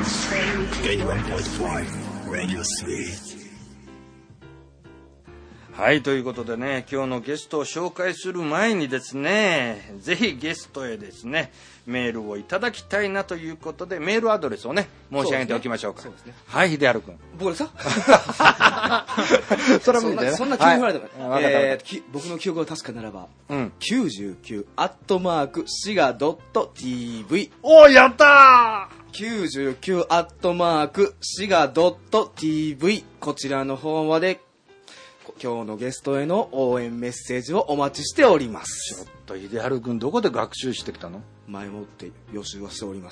はい、ということでね、今日のゲストを紹介する前にですね、ぜひゲストへですね、メールをいただきたいなということで、メールアドレスをね、申し上げておきましょうか。 そうですね。 はい、秀治君。 僕ですかそれは無理だよね。 そんな急に振られても、 はい、 僕の記憶が確かならば、 99 シガ.tv。 おー、やったー 99 シガ.tv。こちらの方まで、今日のゲストへの応援メッセージをお待ちしております。 ちょっと秀治君、どこで学習してきたの？ 前もって予習はしております。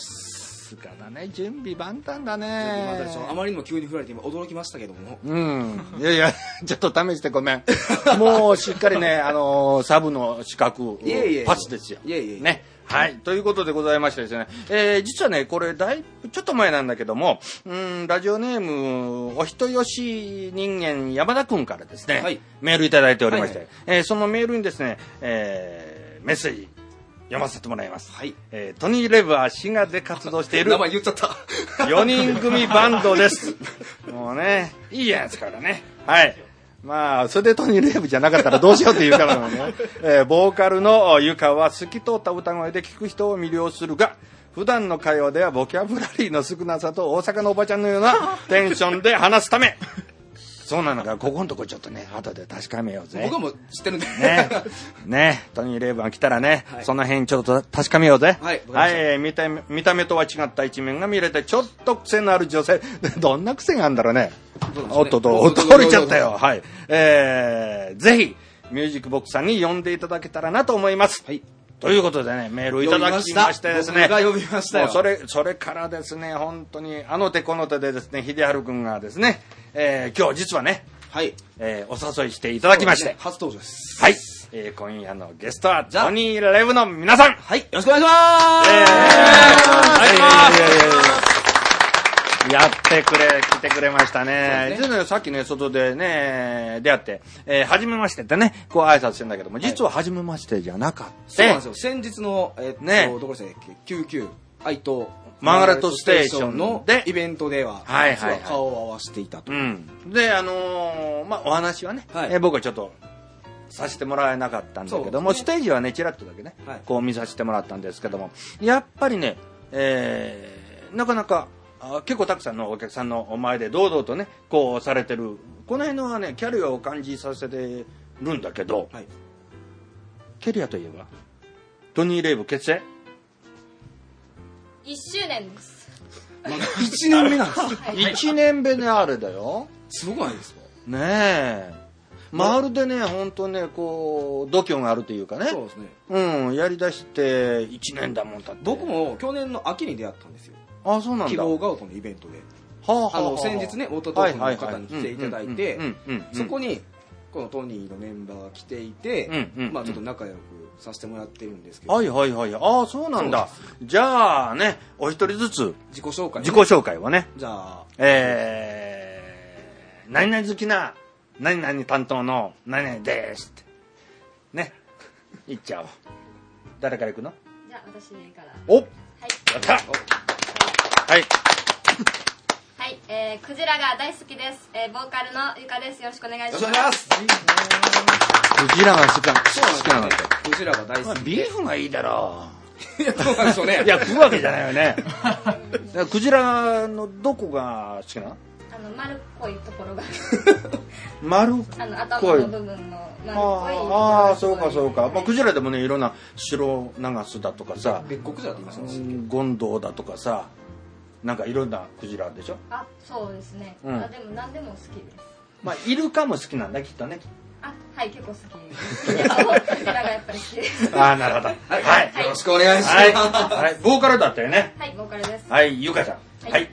さすがだね、準備万端だね。 あまりにも急に振られて今驚きましたけども。 いやいや、ちょっと試してごめん。もうしっかりね、サブの資格パスですよ。ね。はい。ということでございましてですね。実はね、これちょっと前なんだけども、ラジオネーム、お人よし人間山田くんからですね、はい、メールいただいておりまして、そのメールにですね、メッセージ読ませてもらいます。はい。トニー・レバー滋賀で活動している名前言っちゃった。 4人組バンドです。もうね、いいやつからね。はい。まあ、それでトニー・レブじゃなかったらどうしようっていうからなのね。ボーカルのゆかは透き通った歌声で聴く人を魅了するが、普段の会話ではボキャブラリーの少なさと大阪のおばちゃんのようなテンションで話すため。そうなのか、ここのとこちょっとね、後で確かめようぜ。 僕はもう知ってるんで。 ね、トニー・レイバン来たらね、はい、その辺ちょっと確かめようぜ。 はい。 はい、見た目とは違った一面が見れて、ちょっと癖のある女性。どんな癖があるんだろうね。おっと、通りちゃったよ。はい。ぜひ、ミュージックボックスさんに呼んでいただけたらなと思います。はい。ということでね、メールをいただきましてですね。 僕が読みましたよ。 それからですね、本当に、あの手この手でですね、秀治君がですね、今日実はね、はい、お誘いしていただきまして、 初登場です。 はい、今夜のゲストはトニー・レブの皆さん、 はい、よろしくお願いします。 やって来てくれましたね。実はさっきね、外でね、出会って、初めましてってね、こう挨拶してんだけども、実は初めましてじゃなかった。 そうなんですよ。先日の、どこでしたっけ、99、愛と、 マーガレットステーションのイベントでは、顔を合わせていたと。で、 お話はね、僕はちょっとさせてもらえなかったんだけども、ステージはね、ちらっとだけね、こう見させてもらったんですけども、やっぱりね、なかなか、結構たくさんのお客さんの前で堂々とね、こうされてる、この辺のはね、キャリアを感じさせてるんだけど、キャリアといえば、トニー・レイブ結成 1周年です。 1年目なんですか ？1年目であれだよ。 すごくないですか？ ねえ。まるでね、ほんとね、こう、度胸があるというかね。 そうですね。 やりだして1年だもんだって。 僕も去年の秋に出会ったんですよ。 あ、そうなんだ。 希望ガウトのイベントで。先日ね、オートトークの方に来ていただいて、そこに、このトニーのメンバーが来ていて、まあちょっと仲良くさせてもらってるんですけど。 はい。ああ、そうなんだ。じゃあね、お一人ずつ。 自己紹介をね。 じゃあ。 何々好きな、何々担当の、何々ですって。ね。言っちゃおう。誰から行くの？ じゃあ、私から。 お！はい。やった！はい。 はい、クジラが大好きです。ボーカルのゆかです。よろしくお願いします。 よろしくお願いします。 クジラが好きなのって。 クジラが大好き。 ビーフがいいだろう。 いや、そうなんでしょうね。 いや、食うわけじゃないよね。クジラのどこが好きなの？ 丸っこいところが。 丸っこい。 頭の部分の丸っこい。 ああ、そうか。まあ、クジラでもね、いろんな白ナガスだとかさ、 別国クジラって言いますね。 ゴンドウだとかさ、なんかいろんなクジラでしょ？ あ、そうですね。でも何でも好きです。 まあ、イルカも好きなんだ、きっとね。 あ、はい、結構好きです。クジラがやっぱり好きです。 ああ、なるほど。はい。 よろしくお願いします。 はい。ボーカルだったよね。 はい、ボーカルです。 はい、ゆかちゃん。はい。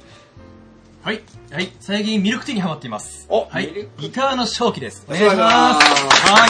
最近ミルクティーにハマっています。はい、ギターの正気です。 お願いします。 はい。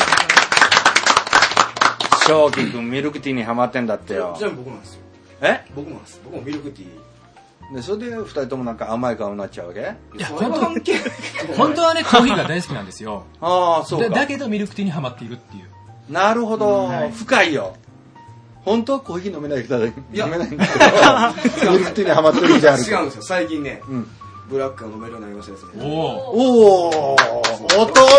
正気くんミルクティーにハマってんだってよ。 じゃあ僕なんですよ。僕なんです。僕もミルクティー。 でそれで2人ともなんか甘い顔になっちゃうわけ？ いや、本当はね、コーヒーが大好きなんですよ。 ああ、そうか。 だけどミルクティーにハマっているっていう。 なるほど。深いよ。 本当はコーヒー飲めない人は飲めないんだけど、ミルクティーにハマってるじゃん。 違うんですよ、最近ね、ブラックが飲めるようになりましたですね。 おー、音だ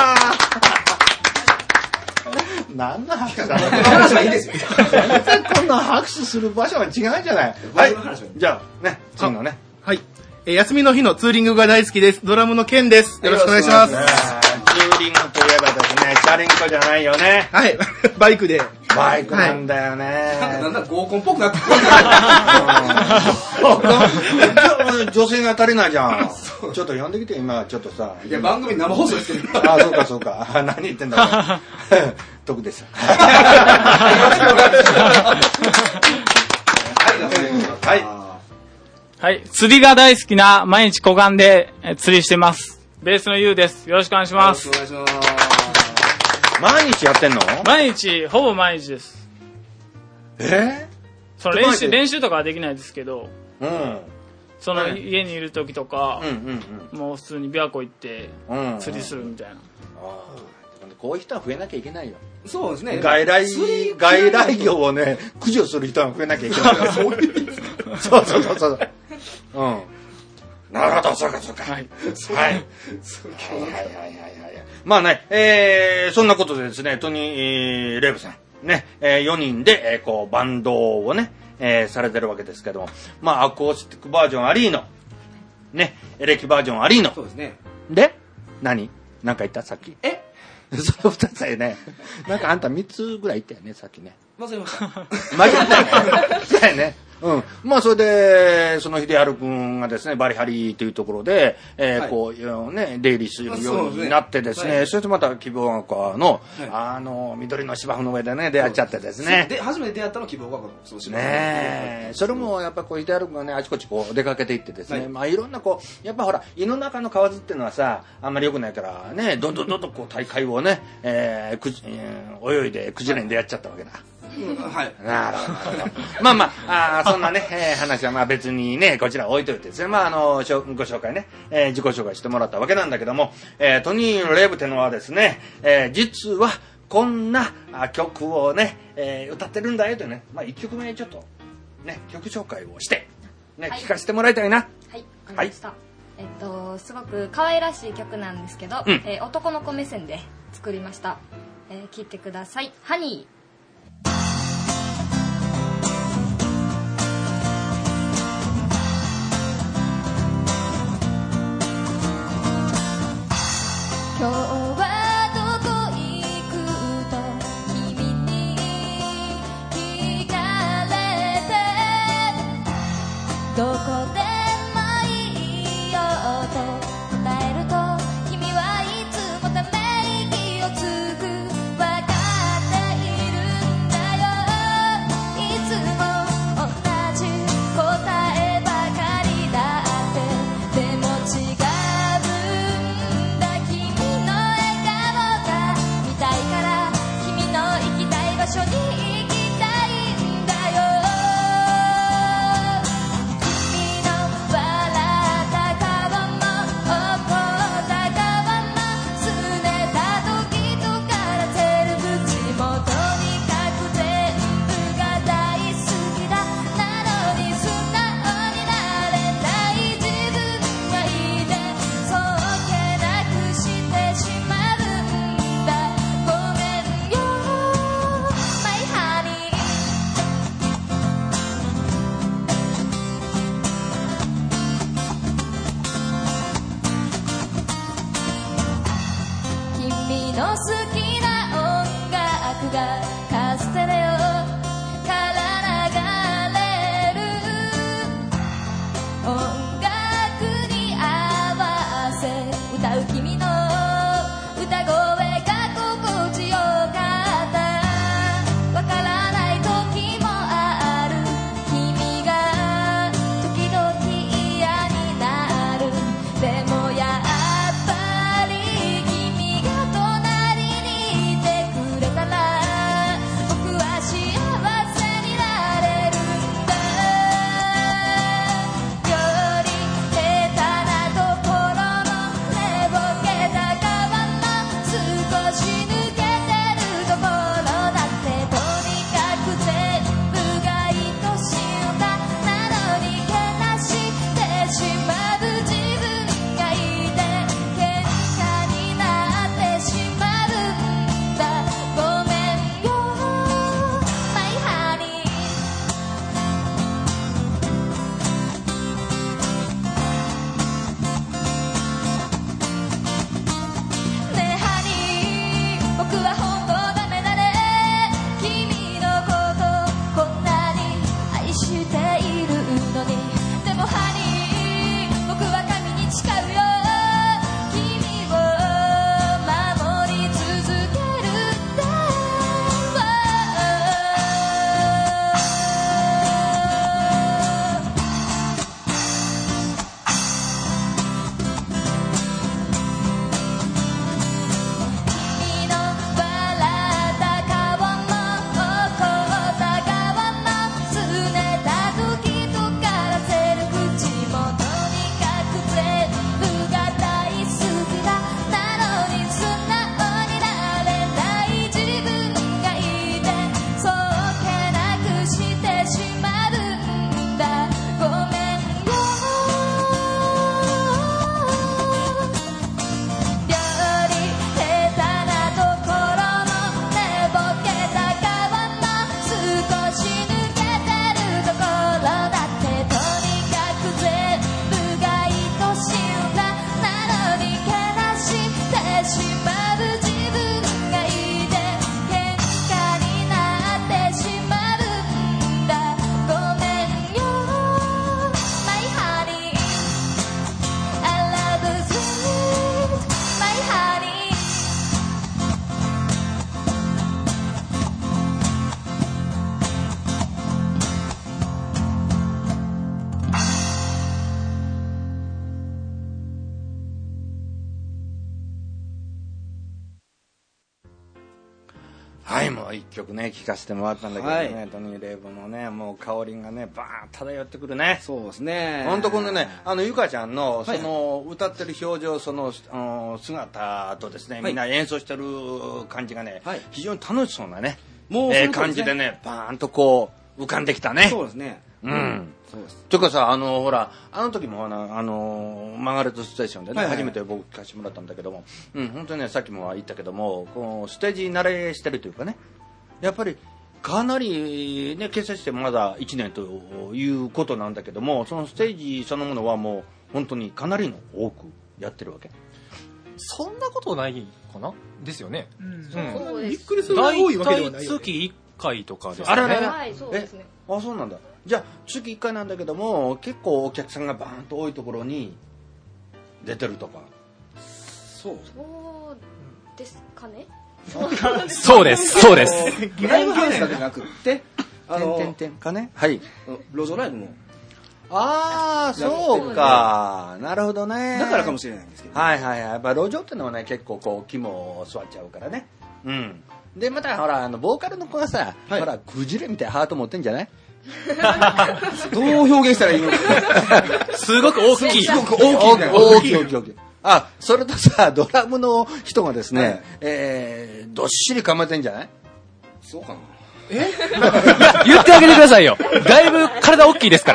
ー。何の拍手だろう。 話はいいですよ。 全然こんな拍手する場所は違うじゃない。はい。じゃあ、ね、次のね。 はい。休みの日のツーリングが大好きです。ドラムのケンです。よろしくお願いします。 ツーリングといえばですね、チャリンコじゃないよね。 はい。バイクで。 バイクなんだよね。 なんだ合コンっぽくなって女性が足りないじゃん。ちょっと呼んできて、今、ちょっとさ。 いや、番組生放送してる。 あ、そうか。何言ってんだろう。得です。 はい。釣りが大好きな毎日湖岸で釣りしてます。ベースのゆうです。よろしくお願いします。 よろしくお願いします。 毎日やってんの？ 毎日、ほぼ毎日です。その練習とかはできないですけど、その家にいる時とか、もう普通に琵琶湖行って釣りするみたいな。 こういう人は増えなきゃいけないよ。 そうですね。 外来業をね、駆除する人は増えなきゃいけない。そう。なるほど、そうか。はい。まあね、そんなことでですね、トニー・レイブさん、ね、4人で、こう、バンドをね、されてるわけですけども、まあ、アコースティックバージョンありーの、ね、エレキバージョンありーの。 そうですね。 で、何か言ったさっき。その2つやね。なんかあんた3つぐらい言ったよね、さっきね。 忘れました。 間違ったよね。そうやね。まあ、それで、その秀治くんがですね、バリハリというところで、こう、ね、出入りするようになってですね、そしてまた希望学科の、緑の芝生の上でね、出会っちゃってですね。 で、初めて出会ったの希望学科のそうしますね。それもやっぱこう、秀治くんがね、あちこちこう出かけていってですね、まあ、いろんなこう、やっぱほら、胃の中の蛙っていうのはさ、あんまり良くないからね、どんどんこう、大会をね、泳いでクジラに出会っちゃったわけだ。 はい。 なるほど。まあ、そんなね、話はまあ別にね、こちら置いといてですね、まあご紹介ね、自己紹介してもらったわけなんだけども、トニー・レイブってのはですね、実はこんな曲をね、歌ってるんだよとね、まあ1曲目ちょっとね、曲紹介をして、ね、聴かせてもらいたいな。 はい、わかりました。すごく可愛らしい曲なんですけど、男の子目線で作りました。聴いてください。ハニー。今日はどこ行くと君に聞かれて、どこでもいいよと答えると、君はいつもため息をつく。分かっているんだよ、いつも同じ答えばかりだって。でも違う場所に行きたいんだよ。君の笑った顔も怒った顔も、拗ねた時とからてる口も、とにかく全部が大好きだ。なのに素直になれない自分がいて、そうけなくしてしまうんだ。ごめんよ君の好きな音楽がカステレオから流れる。音楽に合わせ歌う君の歌声が心地よかった。わからない時もある。君が時々嫌になる。でもやっぱり君が隣にはい、もう一曲ね、聴かせてもらったんだけどね、トニー・レイブのね、もう香りがね、バーン漂ってくるね。 そうですね。 ほんとこのね、ゆかちゃんの、その、歌ってる表情、その、姿とですね、みんな演奏してる感じがね、非常に楽しそうなね、感じでね、バーンとこう、浮かんできたね。 そうですね。 うん。そうです。というかさ、ほら、時もマーガレットステーションでね、初めて僕聞かせてもらったんだけども、本当にね、さっきも言ったけども、こうステージ慣れしてるというかね、やっぱり、かなりね、結成してまだ1年ということなんだけども、そのステージそのものはもう、本当にかなりの多くやってるわけ。 そんなことないかなですよね。 びっくりするぐらい多いわけではない大体月1回とかですね。 はい、そうですね。 あ、そうなんだ。じゃあ月1回なんだけども結構お客さんがバーンと多いところに出てるとか。 そうですかね。 そうですそうです。 ライブハウスだけじゃなくってかね、はい、 路上ライブも。 ああ、そうか、なるほどね。 だからかもしれないんですけど、 はいはいはい。やっぱ路上ってのはね、結構こう肝座っちゃうからね。うん。でまたほらボーカルの子がさ、ほらクジラみたいなハート持ってんじゃない？ どう表現したらいいの？ すごく大きい。 すごく大きい。 あ、それとさ、ドラムの人がですね、どっしり構えてんじゃない？ そうかな。 言ってあげてくださいよ。だいぶ体大きいですから。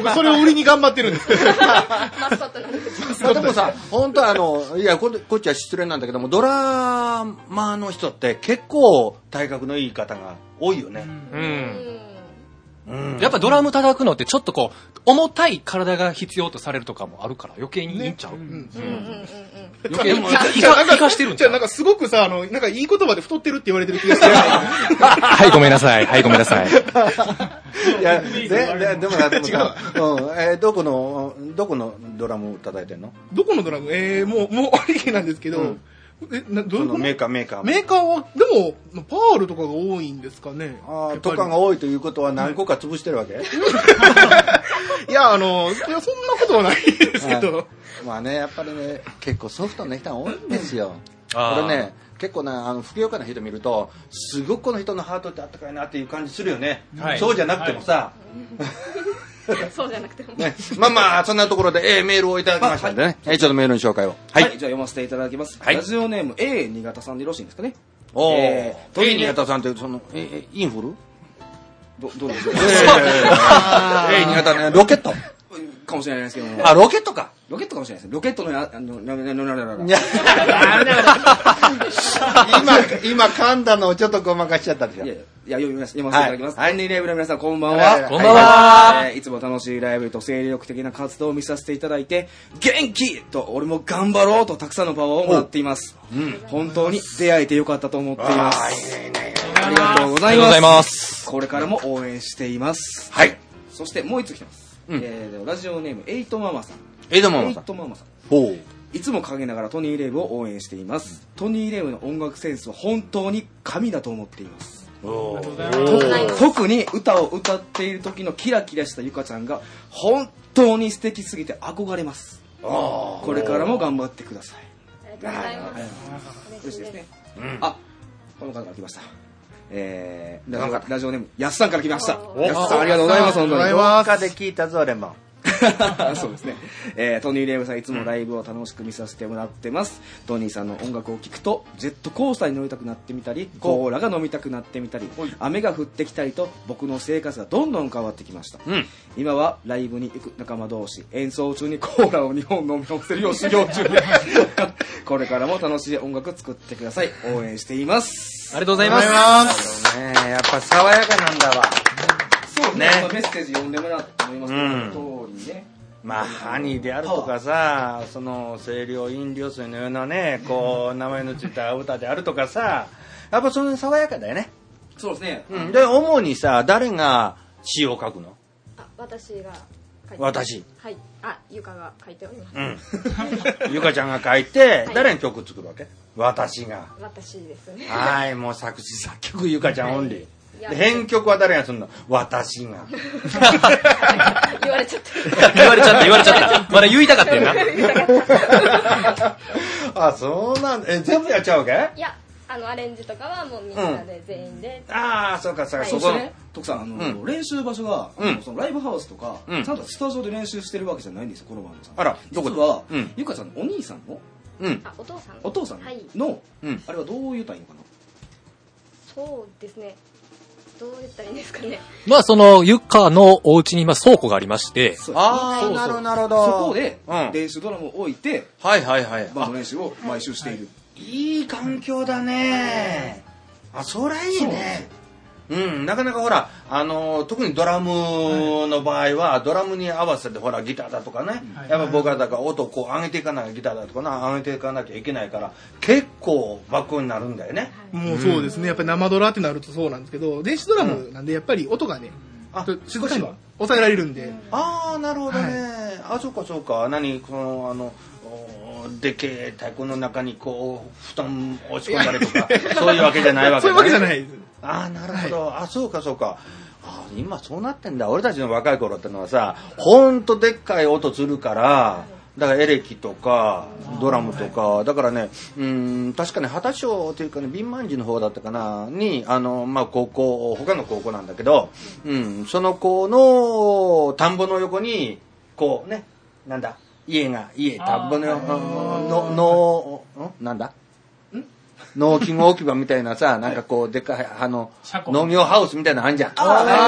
それを売りに頑張ってるんです。 マスコットが。 でもさ、本当いやこっちは失礼なんだけども、ドラマーの人って結構体格のいい方が多いよね。 やっぱドラム叩くのってちょっとこう重たい体が必要とされるとかもあるから余計にいいんちゃう？余計に生かしてるんちゃう？ なんかすごくさ、なんかいい言葉で太ってるって言われてる気がする。 はいごめんなさい。はいごめんなさい。 いやでもどこのドラム叩いてんの？ どこのドラム？もうありきなんですけど。どういうこと？ メーカーはでもパールとかが多いんですかね。 とかが多いということは何個か潰してるわけ？ いやそんなことはないですけど。 まあね、やっぱりね、結構ソフトな人が多いんですよ。これね、結構なふくよかな人見るとすごくこの人のハートってあったかいなっていう感じするよね。そうじゃなくてもさ。 そうじゃなくても、 ね、まあそんなところで、メールをいただきましたんでね、ちょっとメールの紹介を。 はい、じゃあ読ませていただきます。ラジオネーム A 新潟さんでよろしいんですかね。 A 新潟さんってそのインフル？ どうでしょう。 A 新潟ね、ロケットかもしれないですけども。 ロケットか。 ロケットかもしれないです。ロケットの今噛んだのをちょっとごまかしちゃったでしょ。 いや読ませていただきます。トニーレイブの皆さんこんばんは。こんばんは。 いつも楽しいライブと精力的な活動を見させていただいて、元気と俺も頑張ろうとたくさんのパワーをもらっています。本当に出会えてよかったと思っています。ありがとうございます。これからも応援しています。 はい。 そしてもう一つ来てます。ラジオネームエイトママさん。 エイトママさん。 いつも陰ながらトニー・レイブを応援しています。トニー・レイブの音楽センスは本当に神だと思っています。特に歌を歌っている時のキラキラしたゆかちゃんが本当に素敵すぎて憧れます。これからも頑張ってください。 ありがとうございます。 嬉しいですね。この方から来ました。ラジオネームやすさんから来ました。やすさんありがとうございます。本当にどっかで聞いたぞレモン。 そうですね、トニー・レイブさんいつもライブを楽しく見させてもらってます。トニーさんの音楽を聴くとジェットコースターに乗りたくなってみたり、コーラが飲みたくなってみたり、雨が降ってきたりと僕の生活がどんどん変わってきました。今はライブに行く仲間同士演奏中にコーラを2本飲み干せるよう修行中でこれからも楽しい音楽作ってください。応援しています。 ありがとうございます。 やっぱ爽やかなんだわ。 そうね、メッセージ読んでもらって思いますけど、通りね、 まあハニーであるとかさ、その清涼飲料水のようなね、こう名前のついた歌であるとかさ、やっぱその爽やかだよね。 そうですね。 で主にさ、誰が詩を書くの？ 私が書いて。 私。 はい。ゆかが書いております。 ゆかちゃんが書いて、誰に曲作るわけ？私が。 私ですね。 はい、もう作詞作曲ゆかちゃんオンリー。編曲は誰がするの？私が。 言われちゃった。 言われちゃった。まだ言いたかったよな。 そうなんだ。全部やっちゃうわけ？ いや、 アレンジとかはもうみんなで全員で。 ああ、そうか、そうか、 そしてね、徳さん、練習場所が、そのライブハウスとか、ちゃんとスタジオで練習してるわけじゃないんですよ、このバンドさん。 あら、どこ実は、ゆかちゃんのお兄さんの、 お父さん。 お父さんの、あれはどう言ったらいいのかな。 そうですね。どう言ったらいいんですかね。 まあ、その、ゆかのお家に、まあ、倉庫がありまして。 ああ、なるほど、なるほど。 そこで、電子ドラムを置いて、 はいはいはい。 バンド練習を毎週している。 いい環境だね。あ、そりゃいいね。なかなかほら、特にドラムの場合は、ドラムに合わせてほら、ギターだとかね、やっぱ僕らだから音をこう上げていかなきゃ、ギターだとかな、上げていかなきゃいけないから、結構バックになるんだよね。 もうそうですね。やっぱり生ドラってなるとそうなんですけど、電子ドラムなんでやっぱり音がね、静かに抑えられるんで。 ああ、なるほどね。あ、そうかそうか。でけえ太鼓の中にこう、布団押し込んだりとか、そういうわけじゃないわけだね。 そういうわけじゃないです。 ああ、なるほど。あ、そうかそうか。今そうなってんだ。俺たちの若い頃ってのはさ、ほんとでっかい音するから、だからエレキとかドラムとか、だからね、確かに畑町というかね、ビンマンジの方だったかなに、まあ高校、他の高校なんだけど、その子の田んぼの横にこうね、なんだ、田んぼのなんだ、農機具置き場みたいなさ、なんかこうでかい農業ハウスみたいなのあんじゃん。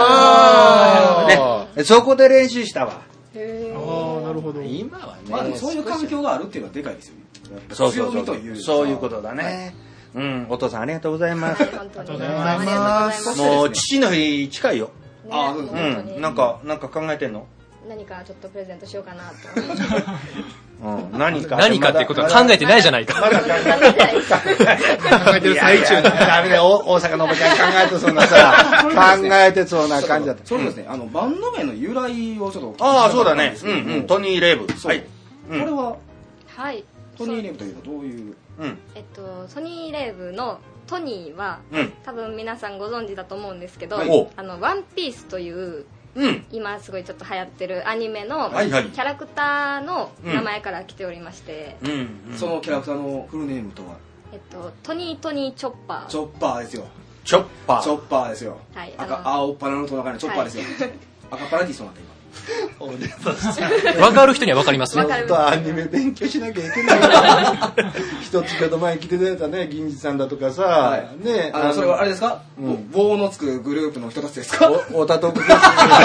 ね、そこで練習したわ。 ああ、なるほど。 今はね、 まあそういう環境があるっていうのはでかいですよね。 そういうことだね。お父さんありがとうございます。 ありがとうございます。 もう父の日近いよ。 ああ、そうですね。 なんか考えてんの？ 何かちょっとプレゼントしようかなと。 何かっていうことは考えてないじゃないか。 まだ考えてる最中だ。ダメだよ、大阪のおばちゃん考えてそうなさ、考えてそうな感じだった。 そうですね、バンド名の由来をちょっと。 ああ、そうだね。トニー・レイブ。はい。これは、 はい。 トニー・レイブというのはどういう？ ソニー・レイブのトニーは、多分皆さんご存知だと思うんですけど、ワンピースという、今すごいちょっと流行ってるアニメのキャラクターの名前から来ておりまして、 そのキャラクターのフルネームとはトニー・チョッパー。 チョッパーですよ。 チョッパーですよ。 はい、青っ鼻のトナカイのチョッパーですよ。赤パラディストなんて今。 分かる人には分かりますよ。ちょっとアニメ勉強しなきゃいけないな。一月ほど前に来てくれたね、銀次さんだとかさ、ね、 それはあれですか？棒のつくグループの人たちですか？ おたとくです。もう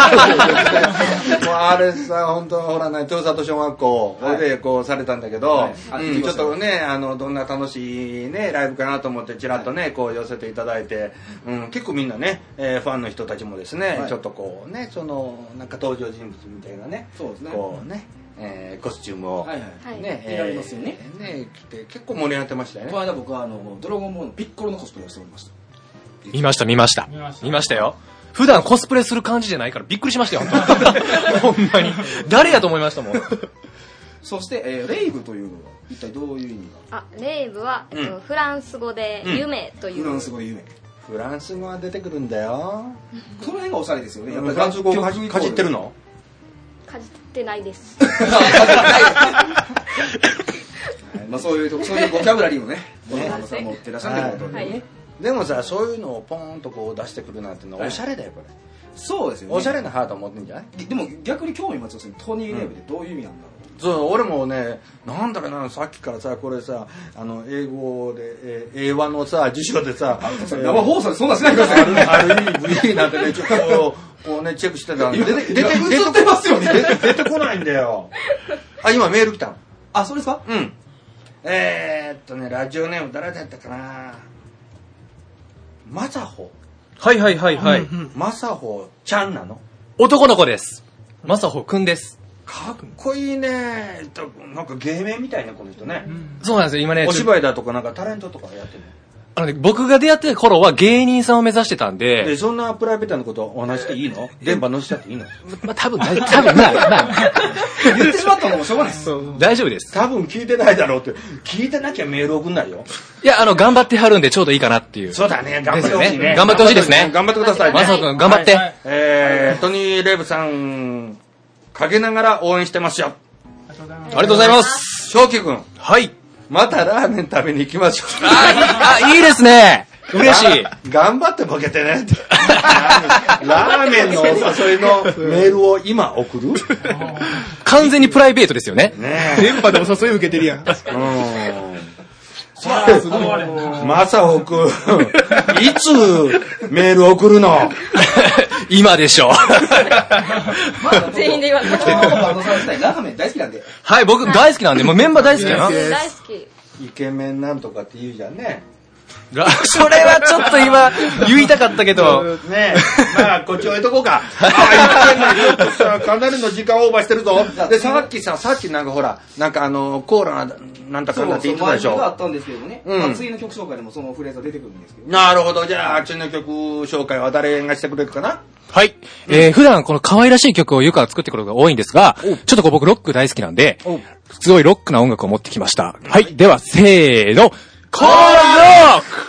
あれさ、本当ほらね、豊里小学校でこうされたんだけど、ちょっとね、どんな楽しいね、ライブかなと思ってちらっとね、こう寄せていただいて、結構みんなね、ファンの人たちもですね、ちょっとこうね、なんか登場人物みたいなね、こうね、コスチュームをね、見られますよね。 着て結構盛り上がってましたよね。 この間僕はドラゴンボールのピッコロのコスプレをしておりました。 見ましたよ。普段コスプレする感じじゃないからびっくりしましたよ、ほんまに。誰やと思いましたもん。 そして、レイブというのは一体どういう意味が？レイブは、フランス語で夢という。 フランス語で夢。 フランス語が出てくるんだよ。 その辺がおしゃれですよね。 やっぱりフランス語をかじってるの？ かじってないです。 まあそういうボキャブラリーをね、持ってらっしゃるってことでね。 でもさ、そういうのをポーンとこう出してくるなんてのおしゃれだよこれ。 そうですよね。 おしゃれなハート持ってんじゃない？ でも逆に興味持ちますね。トニー・レイブってどういう意味なんだろう。 そう、俺もね、なんだろうな、さっきからさ、これさ、英語で、英和のさ、辞書でさ、 生放送でそんなしないでください。 REV なんてね、ちょっとこうね、チェックしてたんで、出てますよね。 出てこないんだよ。今メール来た。 あ、そうですか？ ラジオネーム誰だったかな。マサホ。 はい。 マサホちゃんなの？ 男の子です。マサホくんです。 かっこいいね。なんか芸名みたいなこの人ね。 そうなんですよ、今ね。 お芝居だとかなんかタレントとかやってるの？僕が出会ってた頃は芸人さんを目指してたんで。 で、そんなプライベートなことをお話していいの？電波乗せちゃっていいの？ 多分な。 言ってしまったのもしょうがないです。 大丈夫です。 多分聞いてないだろうって。聞いてなきゃメール送んないよ。 いや、頑張ってはるんでちょうどいいかなっていう。 そうだね、頑張ってほしいね。 頑張ってほしいですね。 頑張ってくださいね。 マサホくん、頑張って。 トニー・レイブさん、陰ながら応援してますよ。 ありがとうございます。 正気くん。 はい。 またラーメン食べに行きましょう。 いいですね。嬉しい。 頑張ってボケてねって。ラーメンのお誘いのメールを今送る？ 完全にプライベートですよね。 電波でお誘い受けてるやん。 マサオくん、いつメール送るの？ 今でしょ。 全員で言われた。 ラーメン大好きなんで。 はい、僕大好きなんで、もうメンバー大好きやな。 大好き。 イケメンなんとかって言うじゃんね。 それはちょっと今言いたかったけどねえ、まあこっち置いとこうか。かなりの時間オーバーしてるぞ。でさっきなんかほらなんかコーラなんとかなんて言ってたでしょ。 そうがあったんですけどね。次の曲紹介でもそのフレーズが出てくるんですけど。 なるほど。じゃあ次の曲紹介は誰がしてくれるかな。 はい。普段この可愛らしい曲をゆかが作ってくることが多いんですが、ちょっと僕ロック大好きなんで、すごいロックな音楽を持ってきました。はい。ではせーの。コーラロック。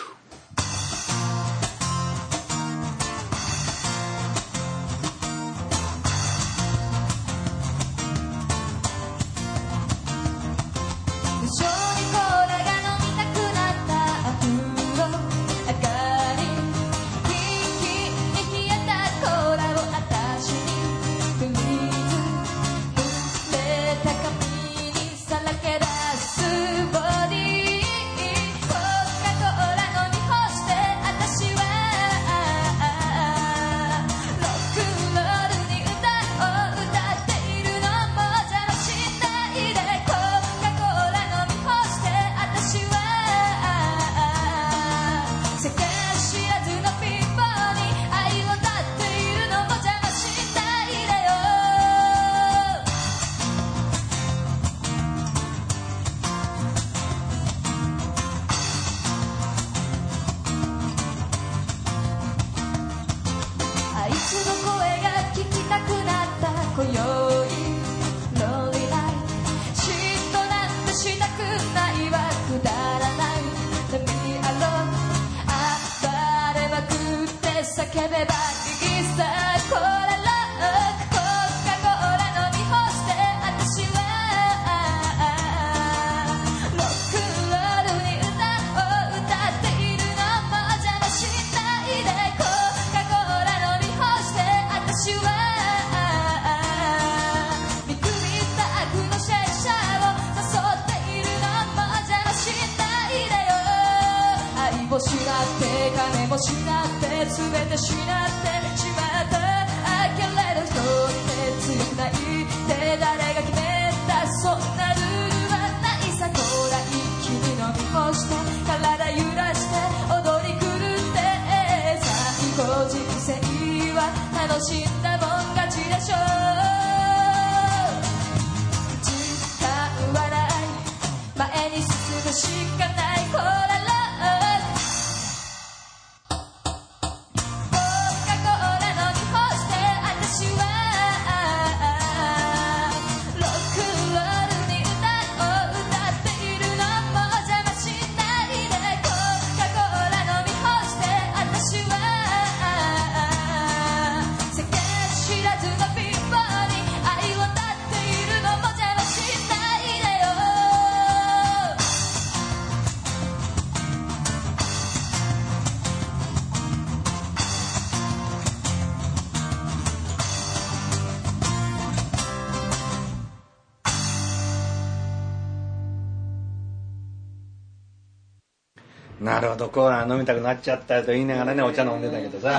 なるほど、コーラ飲みたくなっちゃったと言いながらね、お茶飲んでたけどさ。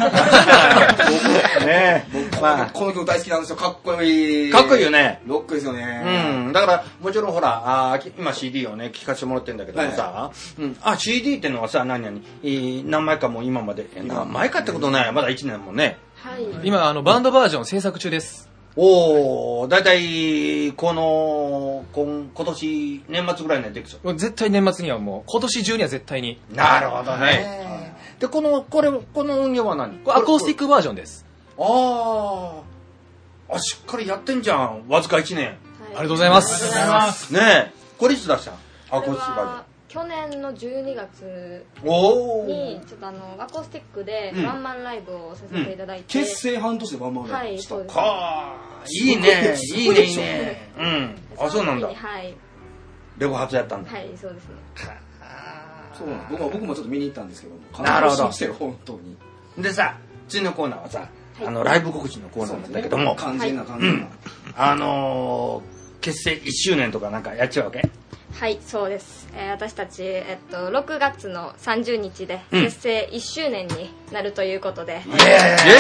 ねえ、 まあ、この曲大好きなんですよ。かっこいい。 かっこいいよね。 ロックですよね。 うん。だから、もちろんほら、今 CD をね、聴かせてもらってるんだけどさ、CD ってのはさ、何枚かも今まで、何枚かってことない。まだ1年もね。 はい。 今、バンドバージョン制作中です。 だいたい今年年末ぐらいにはできそう。 絶対年末にはもう今年中には絶対に。 なるほどね。でこの音源は何？ アコースティックバージョンです。 しっかりやってんじゃん。わずか1年。 ありがとうございます。 ねえ、これいつ出したの？アコースティックバージョン。 去年の12月にちょっとアコースティックでワンマンライブをさせていただいて、 結成半年でワンマンライブした。 いいねいいねいいね。そうなんだ。 レゴ初やったんだ。 はい、そうですね。 そうなんです。僕もちょっと見に行ったんですけども、 なるほど。 感動しましたよ、本当に。 でさ、次のコーナーはさ、ライブ告知のコーナーなんだけども、 完全な。 結成1周年とかなんかやっちゃうわけ？ はい、そうです。私たち、6月の30日で結成1周年になるということで。 イエーイ！ありがとうご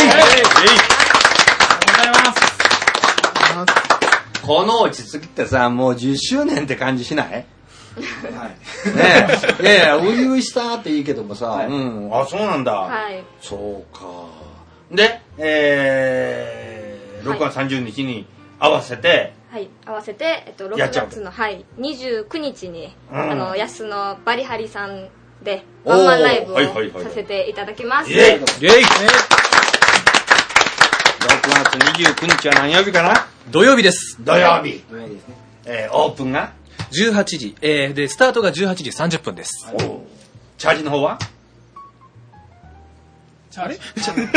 ざいます。この落ち着きってさ、もう10周年って感じしない？はい。ねえ。いやいや、初々しさっていいけどもさ、うん。あ、そうなんだ。 はい。 そうか。で、6月30日に合わせて、 はい、合わせて、6月の、はい、29日に、安のバリハリさんで、ワンマンライブをさせていただきます。 イェイ！ 6月29日は何曜日かな？ 土曜日です。 土曜日ですね。オープンが 18時、で、スタートが18時30分です。 チャージの方は？ あれ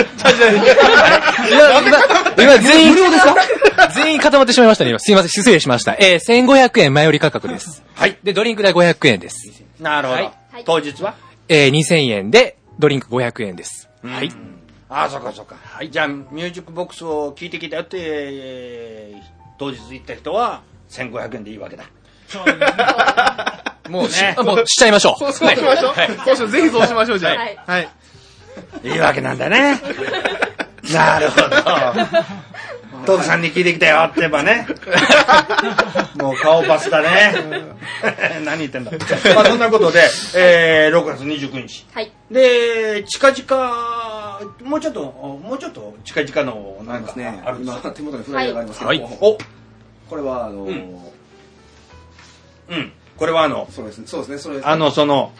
今全員、無料ですか？全員固まってしまいましたね。すいません、失礼しました。1500円前売り価格です。はい。で、ドリンク代500円です。 なるほど。当日は 2000円で、ドリンク500円です。はい。 ああ、そっかそっか。はい。じゃあ、ミュージックボックスを聞いてきたよって、当日行った人は1500円でいいわけだ。 もうね、もうしちゃいましょう。 そうしましょう。そうしよう。ぜひそうしましょう、じゃあ。はい。 いいわけなんだね。なるほど。トークさんに聞いてきたよって言えばね。もう顔パスだね。何言ってんだ。まあそんなことで、6月29日。 はい。 で、近々、もうちょっと近々のなんかあるんです今手元にフライヤーがありますけども。 お、 これはこれはそうですね。そうですね。それ今週の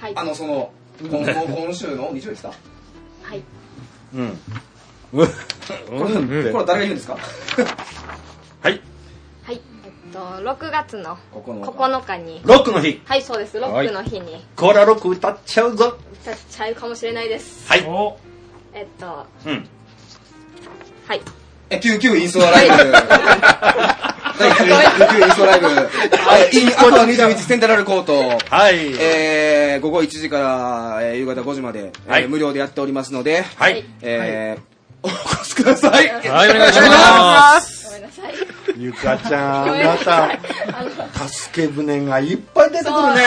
日曜ですか？ はい。 これ誰が言うんですか？ はい。 はい。6月の9日に。 ロックの日。 はい、そうです。ロックの日に。 コーラロック歌っちゃうぞ。 歌っちゃうかもしれないです。 はい。 はい。 99インストアライブ。第99インストアライブ。インアクア21セントラルコート。 はい。 午後1時から夕方5時まで無料でやっておりますので、 はい。 お越しください。 はい、お願いします。 ごめんなさい。 ゆかちゃん、あなた、助け舟がいっぱい出てくるね。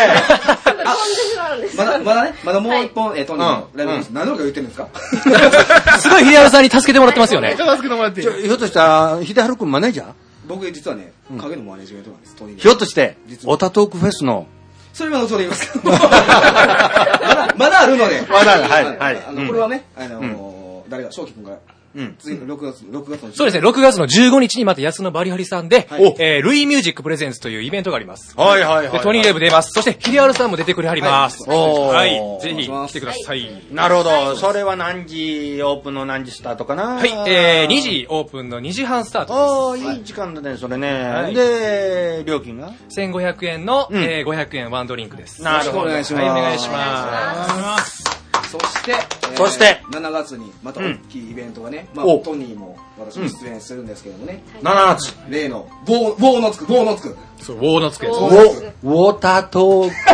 まだもう一本、トニーのライブです。何度か言ってるんですか？ すごい秀春さんに助けてもらってますよね。 助けてもらって。 ひょっとしたら、秀春くんマネージャー？ 僕実はね、影のマネジメントなんです、トニー。 ひょっとして、オタトークフェスの、 それは後ほど言いますけど。まだあるので。 まだある、はい。 これはね、誰が、翔輝くんが、次の6月の。 そうですね、6月の15日にまた安野バリハリさんで、ルイミュージックプレゼンツというイベントがあります。 はい。 で、トニーレブ出ます。そして、秀春さんも出てくれはります。はい。ぜひ、来てください。 なるほど。それは何時、オープンの何時スタートかな？ はい。2時オープンの2時半スタートです。 いい時間だね、それね。で、料金が 1500円の500円ワンドリンクです。 なるほど。 お願いします。 はい、お願いします。 そして7月にまた大きいイベントがね、トニーも私も出演するんですけどもね、 7月例の棒のつくそう、棒のつくやつ、 ウォータートーク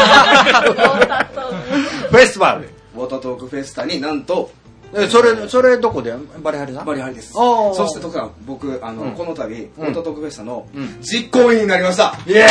フェスティバル、 ウォータートークフェスタになんとそれどこで？バリハリさん？ バリハリです。そして僕この度ウォータートークフェスタの実行委員になりました。イエーイ！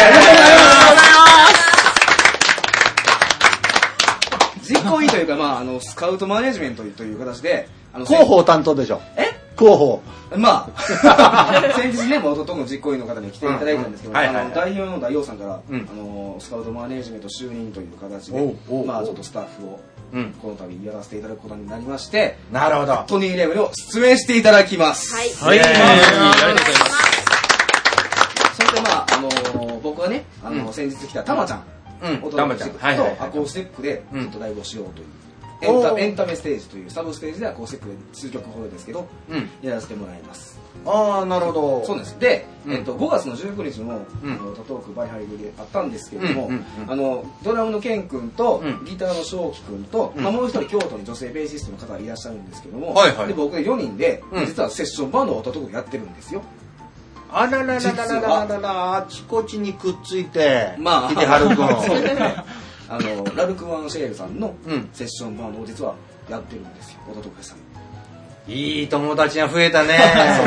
実行委員というか、スカウトマネジメントという形で、 広報担当でしょ。広報。 まあ、先日ね、元々の実行委員の方に来ていただいたんですけど、代表の大王さんから、スカウトマネジメント就任という形で、ちょっとスタッフを、この度やらせていただくことになりまして、 なるほど。 トニーレベルを出演していただきます。 はい。 ありがとうございます。 それで僕はね、先日来たたまちゃん。 たまちゃんとアコースティックでちょっとライブをしようというエンタメステージというサブステージでアコースティックで数曲ほどですけどやらせてもらいます。 ああ、なるほど。 そうです。で、5月の19日のタトークバイハリであったんですけども、ドラムのケン君とギターの翔輝君と、もう一人京都に女性ベーシストの方がいらっしゃるんですけども、で僕で4人で実はセッションバンドをタトークやってるんですよ。 あららららららら、あちこちにくっついて、まあ、秀春くん。 ラルク・ワン・シェールさんのセッションバンドを実はやってるんですよ、弟さん。 いい友達が増えたね。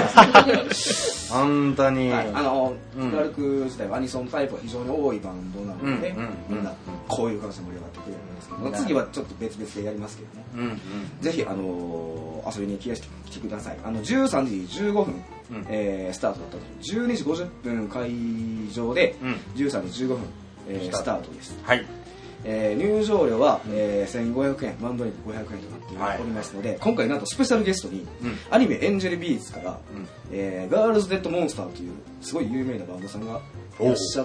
本当に。 ラルク自体はアニソンタイプが非常に多いバンドなので、みんなこういう形で盛り上がってくれるんですけど、次はちょっと別々でやりますけども、ぜひ遊びに来てください。13時15分スタートだったと。12時50分会場で13時15分スタートです。 はい。 入場料は1500円、ワンドリンク500円となっておりますので、今回なんとスペシャルゲストにアニメエンジェルビーズからガールズデッドモンスターというすごい有名なバンドさんがいらっしゃって、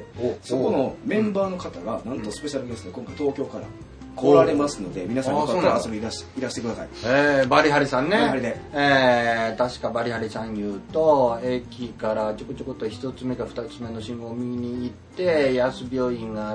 そこのメンバーの方がなんとスペシャルゲストで今回東京から来られますので、皆さんよかったら遊びにいらしてください。 バリハリさんね。 バリハリで。 確かバリハリさん言うと、駅からちょこちょこっと一つ目か二つ目の信号を見に行って、安病院があって、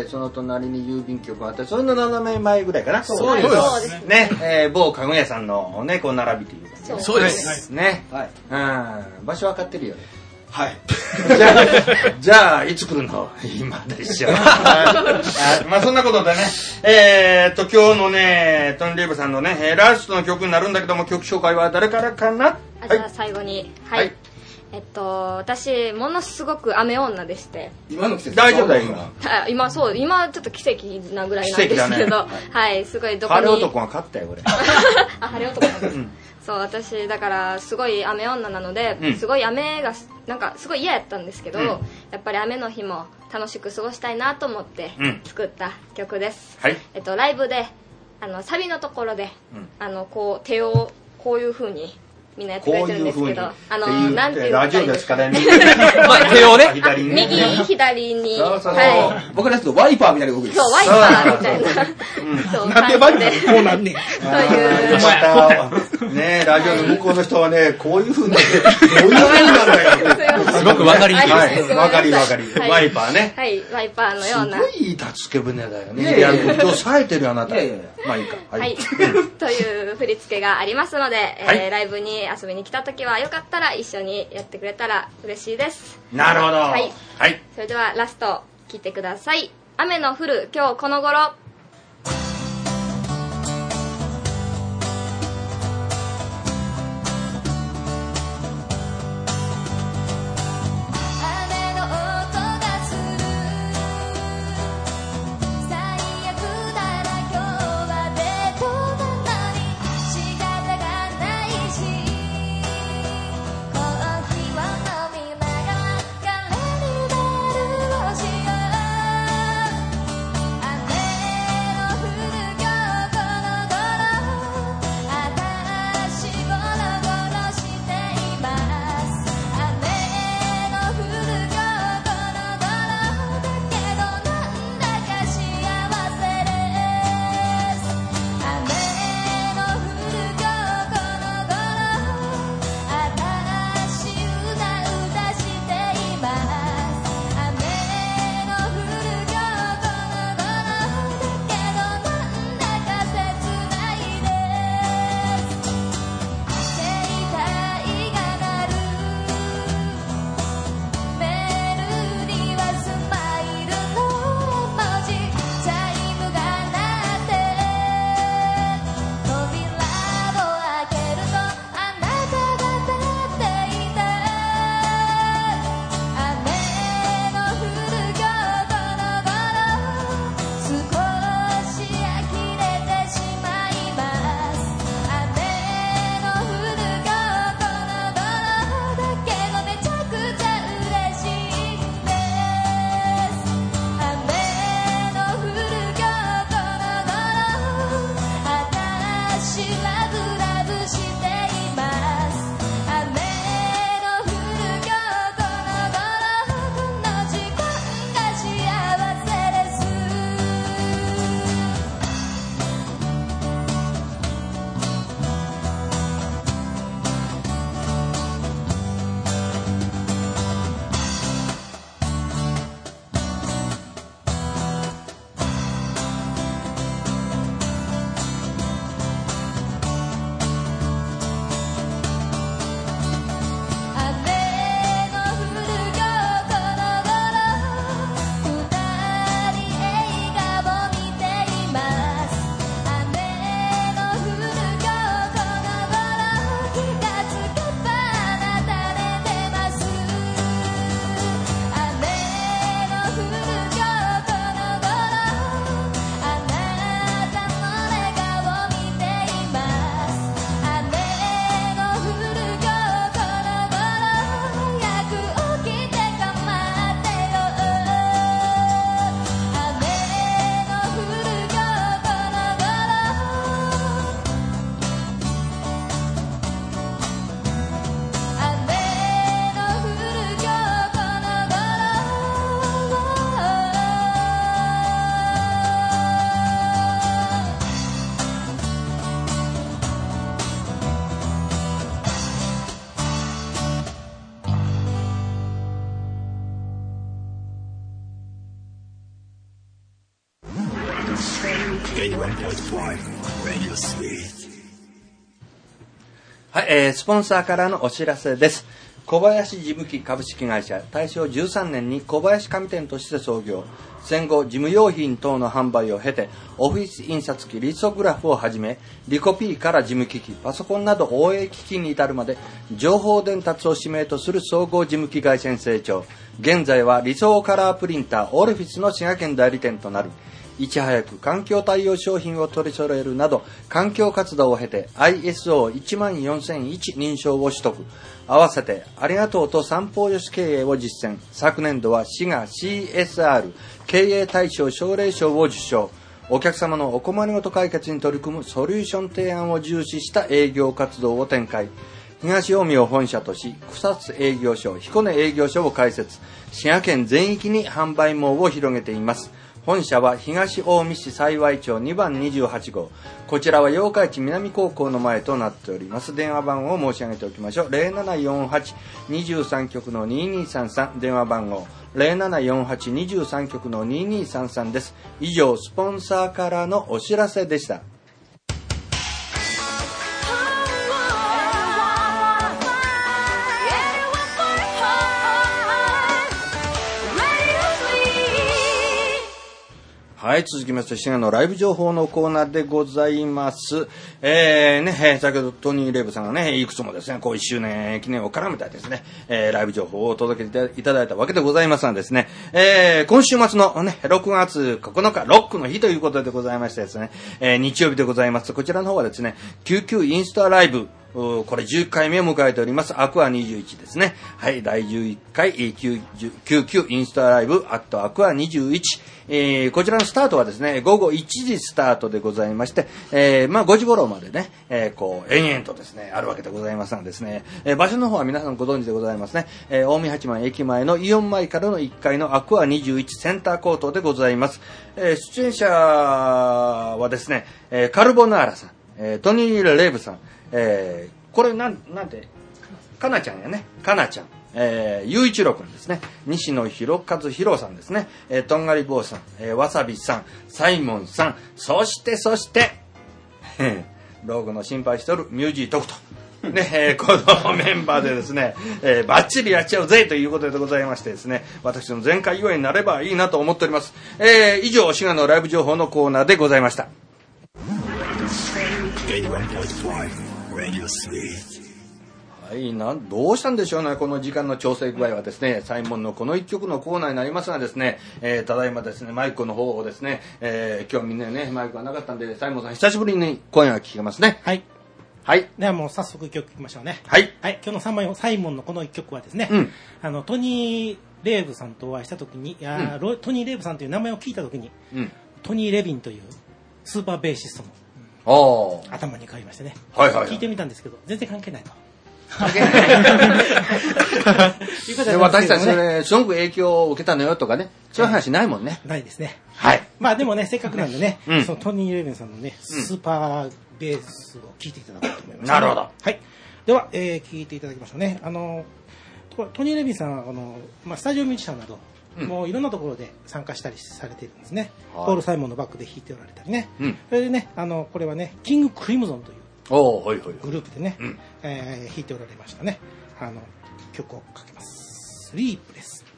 その隣に郵便局があって、それの斜め前ぐらいかな。 そうです。 ね、某家具屋さんのね、こう並びというか。 そうです。 ね。はい。場所分かってるよね。 はい。 じゃあ、いつ来るの今でしょ。まあそんなことでね、今日のね、トニー・レイブさんのね、ラストの曲になるんだけども、曲紹介は誰からかな？ じゃあ最後に。はい。私、ものすごく雨女でして。 今の季節大丈夫だよ、 今。今ちょっと奇跡なぐらいなんですけど、はい、すごいどこに。 晴れ男が勝ったよ、これ。 晴れ男が勝った。そう、私だからすごい雨女なので、すごい雨がなんかすごい嫌やったんですけど、やっぱり雨の日も楽しく過ごしたいなと思って作った曲です。 はい。 ライブでサビのところで、こう手をこういう風にみんなやってくれてるんですけど、なんていうラジオですからね。 手をね、 右左に、 はい。僕らとワイパーみたいな動きです。 そう、ワイパーみたいな。そう、 なんでワイパーこうなんねん。 そういう。ね、ラジオの向こうの人はね、こういう風に、こういう風なんだよ。 すごくわかりにくいです。 わかり。ワイパーね。 はい、ワイパーのような。 すごい助け舟だよね。いや、今日冴えてるあなた。まあいいか。 はい。という振り付けがありますので、ライブに遊びに来た時はよかったら一緒にやってくれたら嬉しいです。 なるほど。 はい。それではラスト聴いてください。雨の降る今日この頃。雨はい、スポンサーからのお知らせです。小林事務機株式会社、大正13年に小林紙店として創業。戦後、事務用品等の販売を経て、オフィス印刷機、リソグラフをはじめ、リコピーから事務機器、パソコンなど応援機器に至るまで、情報伝達を使命とする総合事務機会社に成長。現在は理想カラープリンター、オルフィスの滋賀県代理店となる。いち早く環境対応商品を取り揃えるなど、環境活動を経て ISO14001 認証を取得。合わせてありがとうと三方よし経営を実践。昨年度は滋賀 CSR 経営大賞奨励賞を受賞。お客様のお困りごと解決に取り組むソリューション提案を重視した営業活動を展開。東近江を本社とし、草津営業所、彦根営業所を開設。滋賀県全域に販売網を広げています。本社は東近江市幸町2番28号。こちらは八日市南高校の前となっております。電話番号を申し上げておきましょう。0748-23局の2233電話番号。0748-23局の2233です。以上、スポンサーからのお知らせでした。はい、続きまして、滋賀のライブ情報のコーナーでございます。先ほどトニー・レイブさんがね、いくつもですね、こう1周年記念を絡めたですね、ライブ情報を届けていただいたわけでございますがですね、今週末のね、6月9日、ロックの日ということでございましてですね、日曜日でございます。こちらの方はですね、99インスタライブ、これ10回目を迎えております。アクア21ですね。はい、第11回99インスタライブアクア21。こちらのスタートはですね、午後1時スタートでございまして、5時頃までね、延々とですね、あるわけでございますがですね、場所の方は皆さんご存知でございますね。近江八幡駅前のイオン前からの1階のアクア21センターコートでございます。出演者はですね、カルボナーラさん、トニー・レイブさん、これなんてかなちゃんやね、かなちゃん、雄一郎くんですね、西野博和弘さんですね、とんがり坊さん、わさびさん、サイモンさん、そして老後の心配しておるミュージートクとね、このメンバーでですね、バッチリやっちゃうぜということでございましてですね、私の前回祝いになればいいなと思っております。以上、滋賀のライブ情報のコーナーでございました。はい、どうしたんでしょうね、この時間の調整具合はですね、サイモンのこの一曲のコーナーになりますがですね、ただいまですね、マイクの方をですね、今日みんなね、マイクがなかったんで、サイモンさん久しぶりに声が聞けますね。 はい。 はい。 ではもう早速一曲聴きましょうね。 はい。 はい、今日のサイモンのこの一曲はですね、トニー・レイブさんとお会いした時に、トニー・レイブさんという名前を聞いた時に、トニー・レビンというスーパーベーシストの頭に浮かびましてね、聞いてみたんですけど全然関係ないと。 私たちすごく影響を受けたのよとかね、そういう話ないもんね。 ないですね。 はい。 まあでもね、せっかくなんでね、そのトニー・レビンさんのね、スーパーベースを聞いていただこうと思います。 なるほど。 はい。では、聞いていただきましょうね。トニー・レビンさんはスタジオミュージシャンなど、もういろんなところで参加したりされているんですね。ポール・サイモンのバックで弾いておられたりね。それでね、これはね、キング・クリムゾンというグループでね、弾いておられましたね。曲をかけます。スリープレス。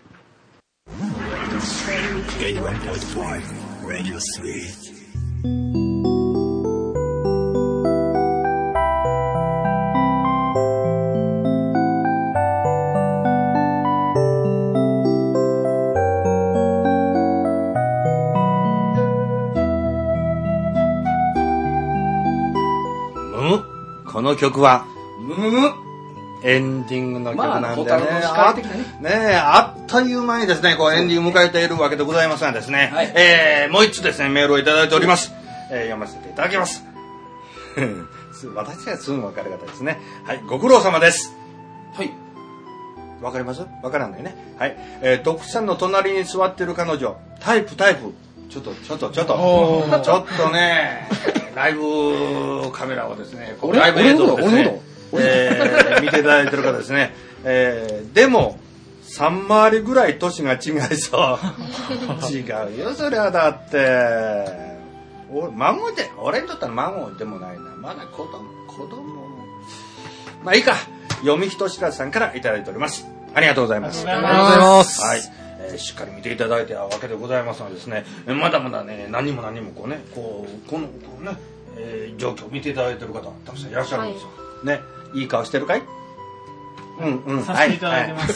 この曲はエンディングの曲なんでね、あっという間にですね、こうエンディング迎えているわけでございますがですね、もう一つですね、メールをいただいております。読ませていただきます。私はすぐ分かる方ですね。はい、ご苦労様です。はい。わかります？わからないね。はい。徳さんの隣に座っている彼女、タイプ。ちょっとね、ライブカメラをですね、ライブ映像をですね、見ていただいてる方ですね。でも、3回りぐらい年が違いそう。違うよ、それはだって。 孫で、俺にとったら孫でもないな。まだ子供。まあいいか。読み人知らずさんからいただいております。ありがとうございます。 ありがとうございます。 はい。しっかり見ていただいてるわけでございますのでですね、まだまだね、何もこうね、このね、状況を見ていただいてる方、たくさんいらっしゃるんですよ。ね、いい顔してるかい？ させていただいてます。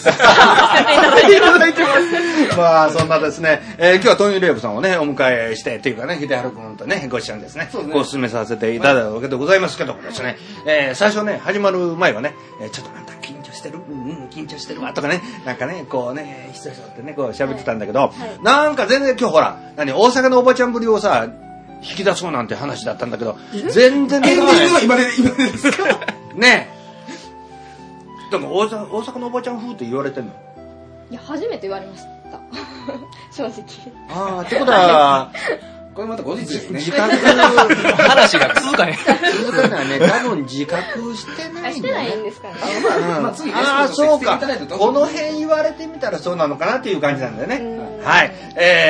まあそんなですね、今日はトニー・レイブさんをねお迎えしてっていうかね、秀治君とねご一緒にですね、お勧めさせていただいたわけでございますけどもですね、最初ね始まる前はね、ちょっとなんだ緊張してる、緊張してるわとかね、なんかねこうねひそひそってねこう喋ってたんだけど、なんか全然今日ほら大阪のおばちゃんぶりをさ引き出そうなんて話だったんだけど、全然出てこない。 今ですか？ ねえ。でも大阪のおばちゃん風って言われてんの？ いや、初めて言われました。正直。 ああ、ってことは、 これまた後日ですね。 自覚、 話が続かへん。 続かないね。多分自覚してないんだね。 してないんですかね。 次ああ、そうか。この辺言われてみたらそうなのかなっていう感じなんだよね。はい。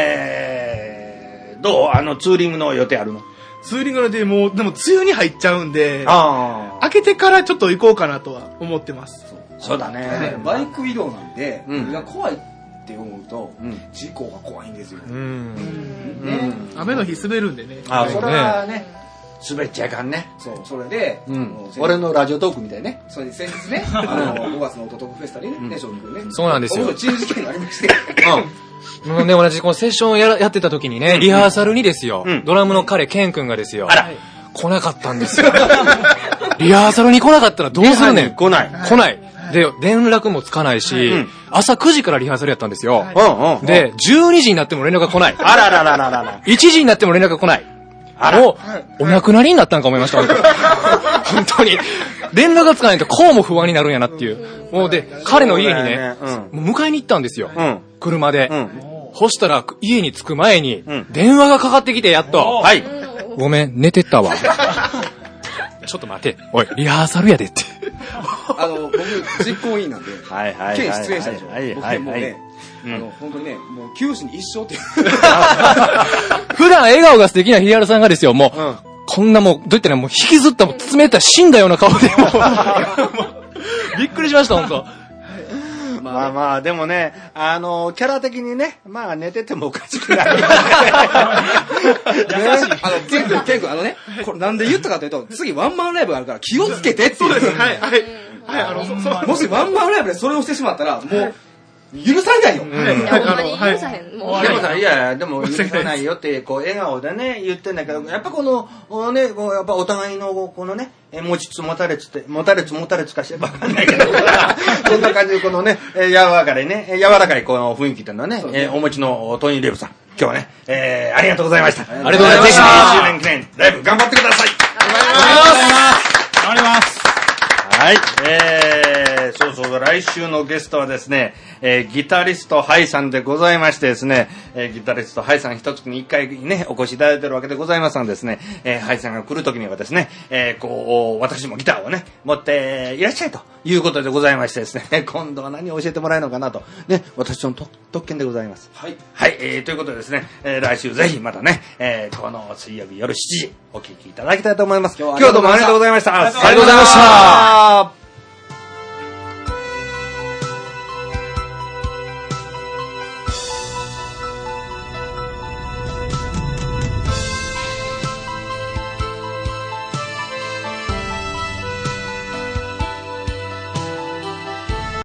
どう？ツーリングの予定あるの？ ツーリングのでもう、でも梅雨に入っちゃうんで、 あ開けてからちょっと行こうかなとは思ってます。 そうだね。 バイク移動なんで、怖いって思うと、事故が怖いんですよ。 雨の日滑るんでね。 あ、それはね、滑っちゃいかんね。 そう、それで、 俺のラジオトークみたいね。 それで先日ね、5月のオトトクフェスタにね、翔くんね。 そうなんですよ。 注意事件がありまして。 ね、同じこのセッションをやってた時にね、リハーサルにですよ、ドラムの彼、ケン君がですよ、来なかったんですよ。リハーサルに来なかったらどうするねん。 来ない。 で、連絡もつかないし、朝9時からリハーサルやったんですよ。で、12時になっても連絡が来ない。 あらららららら。 1時になっても連絡が来ない。もう、お亡くなりになったんか思いました。本当に。連絡がつかないとこうも不安になるんやなっていう。もうで、彼の家にね、迎えに行ったんですよ。車で。そしたら、家に着く前に、電話がかかってきて、やっと。はい。ごめん、寝てたわ。ちょっと待て。おい、リハーサルやでって。 僕、実行委員なんで、県出演者でしょ。僕もうね、本当にね、もう九死に一生っていう。 普段笑顔が素敵な秀治さんがですよ、もう、こんなもう、どう言ったらもう引きずった、もう冷たい死んだような顔で、びっくりしました、本当。 まあまあ、でもね、キャラ的にね、まあ寝ててもおかしくない。 ケン君、これなんで言ったかというと、次ワンマンライブがあるから気をつけてって。そうです、はい。もしワンマンライブでそれをしてしまったら、もう、許されないよ。 ほんまに許さへん。もう。 でもさ、いや、でも許さないよって、こう、笑顔でね、言ってんだけど、やっぱこの、ね、こう、やっぱお互いの、このね、持ちつ持たれつかしてわかんないけど、そんな感じで、このね、柔らかいこの雰囲気っていうのはね、お持ちのトニー・レイブさん、今日はね、ありがとうございました。 ありがとうございました。 20周年記念ライブ頑張ってください。 頑張ります。 はい、そう来週のゲストはですね、ギタリストハイさんでございましてですね、ギタリストハイさん一月に一回ねお越しいただいているわけでございますのでですね、ハイさんが来る時にはですね、こう私もギターをね持っていらっしゃいということでございましてですね、今度は何を教えてもらえるのかなとね、私の特権でございます。はい、ということでですね、来週ぜひまたね、この水曜日夜7時お聞きいただきたいと思います。今日はどうもありがとうございました。 ありがとうございました。